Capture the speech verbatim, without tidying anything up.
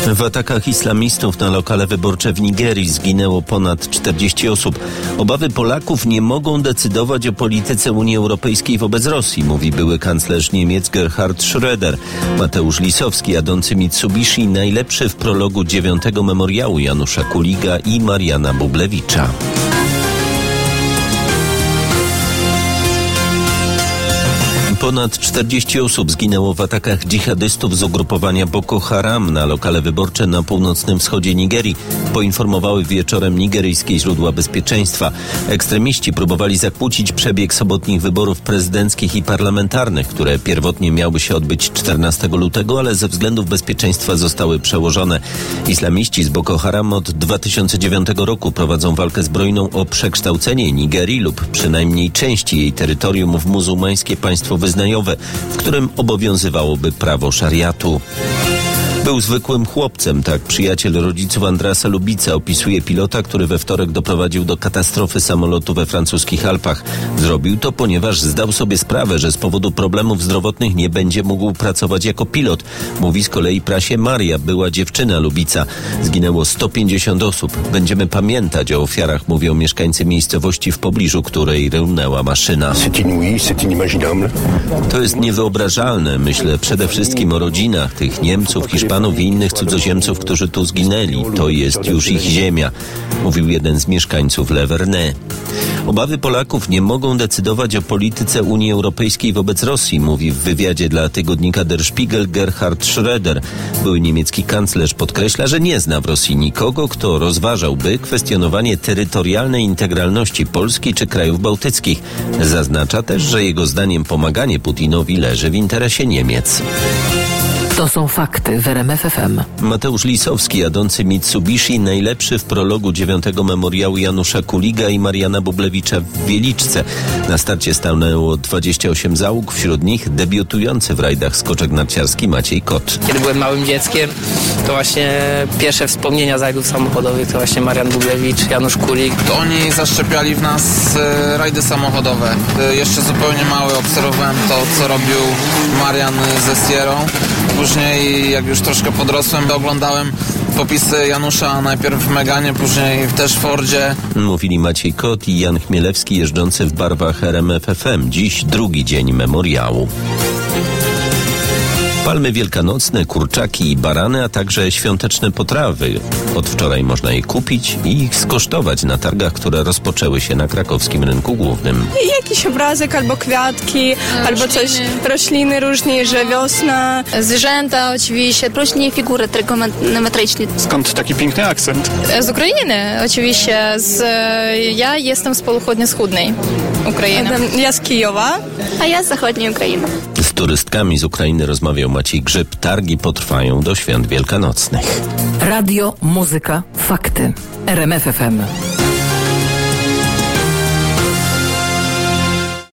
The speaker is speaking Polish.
W atakach islamistów na lokale wyborcze w Nigerii zginęło ponad czterdzieści osób. Obawy Polaków nie mogą decydować o polityce Unii Europejskiej wobec Rosji, mówi były kanclerz Niemiec Gerhard Schröder. Mateusz Lisowski, jadący Mitsubishi, najlepszy w prologu dziewiątego memoriału Janusza Kuliga i Mariana Bublewicza. Ponad czterdzieści osób zginęło w atakach dżihadystów z ugrupowania Boko Haram na lokale wyborcze na północnym wschodzie Nigerii, poinformowały wieczorem nigeryjskie źródła bezpieczeństwa. Ekstremiści próbowali zakłócić przebieg sobotnich wyborów prezydenckich i parlamentarnych, które pierwotnie miały się odbyć czternastego lutego, ale ze względów bezpieczeństwa zostały przełożone. Islamiści z Boko Haram od dwa tysiące dziewiątego roku prowadzą walkę zbrojną o przekształcenie Nigerii lub przynajmniej części jej terytorium w muzułmańskie państwo wyznaniowe, w którym obowiązywałoby prawo szariatu. Był zwykłym chłopcem, tak przyjaciel rodziców Andrasa Lubica opisuje pilota, który we wtorek doprowadził do katastrofy samolotu we francuskich Alpach. Zrobił to, ponieważ zdał sobie sprawę, że z powodu problemów zdrowotnych nie będzie mógł pracować jako pilot. Mówi z kolei prasie Maria, była dziewczyna Lubica. Zginęło sto pięćdziesiąt osób. Będziemy pamiętać o ofiarach, mówią mieszkańcy miejscowości, w pobliżu której runęła maszyna. To jest niewyobrażalne. Myślę przede wszystkim o rodzinach tych Niemców, Hiszpanów i innych cudzoziemców, którzy tu zginęli. To jest już ich ziemia, mówił jeden z mieszkańców Le Vernet. Obawy Polaków nie mogą decydować o polityce Unii Europejskiej wobec Rosji, mówi w wywiadzie dla tygodnika Der Spiegel Gerhard Schröder. Były niemiecki kanclerz podkreśla, że nie zna w Rosji nikogo, kto rozważałby kwestionowanie terytorialnej integralności Polski czy krajów bałtyckich. Zaznacza też, że jego zdaniem pomaganie Putinowi leży w interesie Niemiec. To są fakty w R M F F M. Mateusz Lisowski, jadący Mitsubishi, najlepszy w prologu dziewiątego memoriału Janusza Kuliga i Mariana Bublewicza w Wieliczce. Na starcie stanęło dwadzieścia osiem załóg, wśród nich debiutujący w rajdach skoczek narciarski Maciej Kot. Kiedy byłem małym dzieckiem, to właśnie pierwsze wspomnienia z rajdów samochodowych to właśnie Marian Bublewicz, Janusz Kulik. To oni zaszczepiali w nas e, rajdy samochodowe. E, jeszcze zupełnie mały obserwowałem to, co robił Marian ze Sierrą. Później, jak już troszkę podrosłem, oglądałem popisy Janusza najpierw w Meganie, później też w Fordzie. Mówili Maciej Kot i Jan Chmielewski, jeżdżący w barwach R M F F M. Dziś drugi dzień memoriału. Palmy wielkanocne, kurczaki i barany, a także świąteczne potrawy. Od wczoraj można je kupić i ich skosztować na targach, które rozpoczęły się na krakowskim rynku głównym. Jakiś obrazek albo kwiatki, rośliny. Albo coś, rośliny różnie, że wiosna. Zwierzęta oczywiście, rośliny, figury trygonometryczne. Skąd taki piękny akcent? Z Ukrainy oczywiście. Z, ja jestem z południa wschodniej Ukrainy. Ja z Kijowa. A ja z zachodniej Ukrainy. Z turystkami z Ukrainy rozmawiał Maciej Grzyb. Targi potrwają do świąt wielkanocnych. Radio, muzyka, fakty. R M F F M.